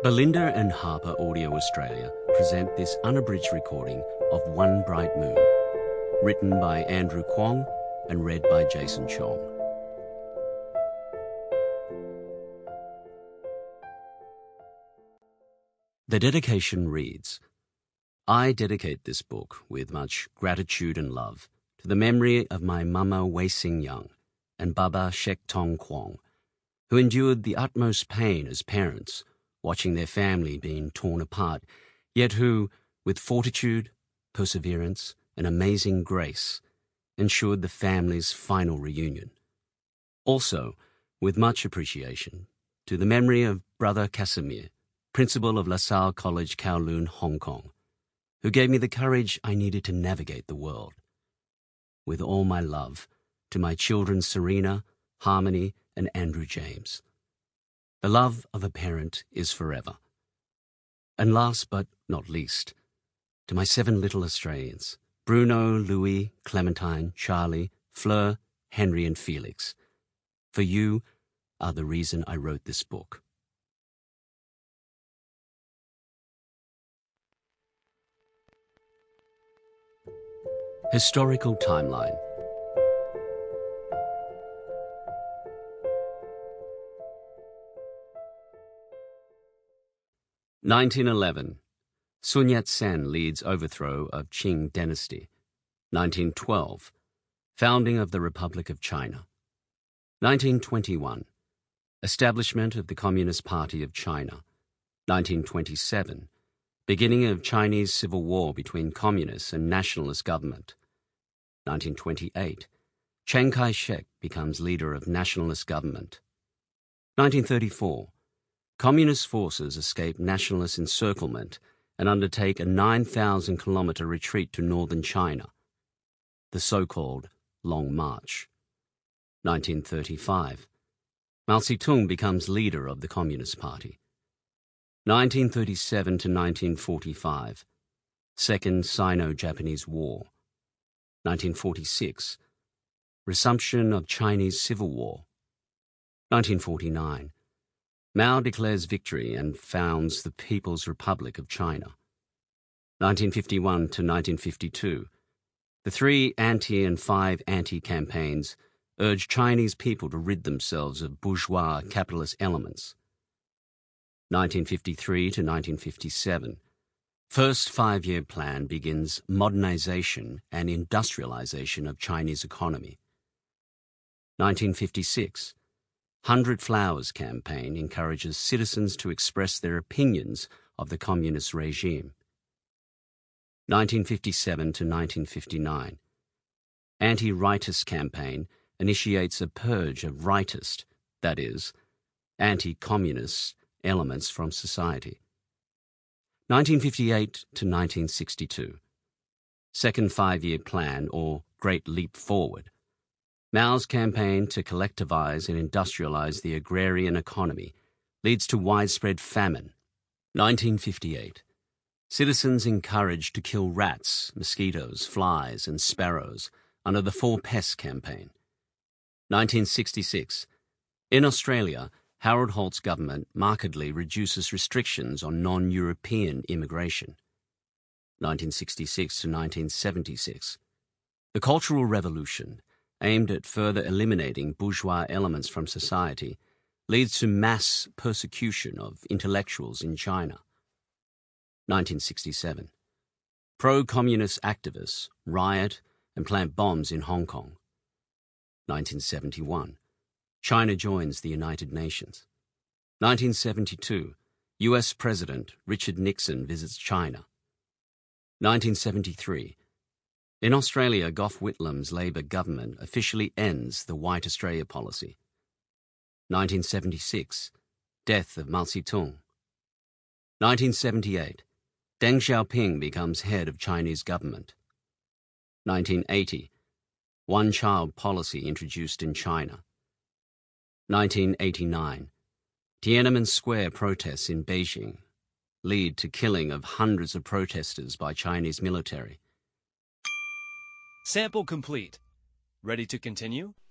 Belinda and Harper Audio Australia present this unabridged recording of One Bright Moon, written by Andrew Kwong and read by Jason Chong. The dedication reads, I dedicate this book with much gratitude and love to the memory of my Mama Wei Sing Yang and Baba Shek Tong Kwong, who endured the utmost pain as parents, watching their family being torn apart, yet who, with fortitude, perseverance, and amazing grace, ensured the family's final reunion. Also, with much appreciation, to the memory of Brother Casimir, principal of LaSalle College, Kowloon, Hong Kong, who gave me the courage I needed to navigate the world. With all my love, to my children Serena, Harmony, and Andrew James. The love of a parent is forever. And last but not least, to my 7 little Australians, Bruno, Louis, Clementine, Charlie, Fleur, Henry, and Felix. For you are the reason I wrote this book. Historical timeline. 1911. Sun Yat-sen leads overthrow of Qing dynasty. 1912. Founding of the Republic of China. 1921. Establishment of the Communist Party of China. 1927. Beginning of Chinese Civil War between Communist and Nationalist government. 1928. Chiang Kai-shek becomes leader of Nationalist government. 1934. Communist forces escape Nationalist encirclement and undertake a 9,000-kilometre retreat to northern China, the so-called Long March. 1935. Mao Zedong becomes leader of the Communist Party. 1937 to 1945. Second Sino-Japanese War. 1946. Resumption of Chinese Civil War. 1949. Mao declares victory and founds the People's Republic of China. 1951 to 1952. The 3 anti and 5 anti-campaigns urge Chinese people to rid themselves of bourgeois capitalist elements. 1953 to 1957. First 5-year plan begins modernization and industrialization of Chinese economy. 1956. 100 Flowers campaign encourages citizens to express their opinions of the communist regime. 1957 to 1959. Anti-rightist campaign initiates a purge of rightist, that is, anti-communist elements from society. 1958 to 1962. Second 5-year plan, or Great Leap Forward. Mao's campaign to collectivize and industrialize the agrarian economy leads to widespread famine. 1958. Citizens encouraged to kill rats, mosquitoes, flies, and sparrows under the 4 Pests campaign. 1966. In Australia, Harold Holt's government markedly reduces restrictions on non-European immigration. 1966 to 1976. The Cultural Revolution, aimed at further eliminating bourgeois elements from society, leads to mass persecution of intellectuals in China. 1967. Pro-communist activists riot and plant bombs in Hong Kong. 1971. China joins the United Nations. 1972. U.S. President Richard Nixon visits China. 1973. In Australia, Gough Whitlam's Labor government officially ends the White Australia policy. 1976. Death of Mao Zedong. 1978. Deng Xiaoping becomes head of Chinese government. 1980. One-child policy introduced in China. 1989. Tiananmen Square protests in Beijing lead to killing of hundreds of protesters by Chinese military. Sample complete. Ready to continue?